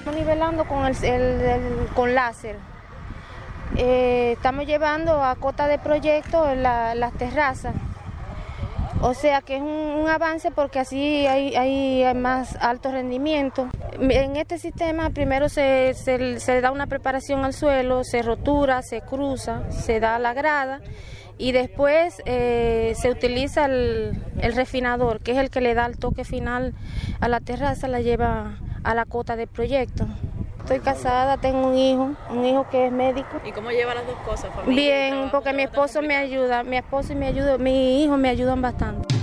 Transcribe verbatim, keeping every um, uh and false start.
Estamos nivelando con, el, el, el, con láser. Eh, estamos llevando a cota de proyecto la, las terrazas. O sea que es un, un avance porque así hay, hay, hay más alto rendimiento. En este sistema primero se, se, se da una preparación al suelo, se rotura, se cruza, se da la grada y después eh, se utiliza el, el refinador, que es el que le da el toque final a la terraza, la lleva a la cota de proyecto. Estoy casada, tengo un hijo, un hijo que es médico. ¿Y cómo lleva las dos cosas, familia? Bien, porque mi esposo me ayuda, mi esposo y me ayuda, mi hijo me ayudan bastante.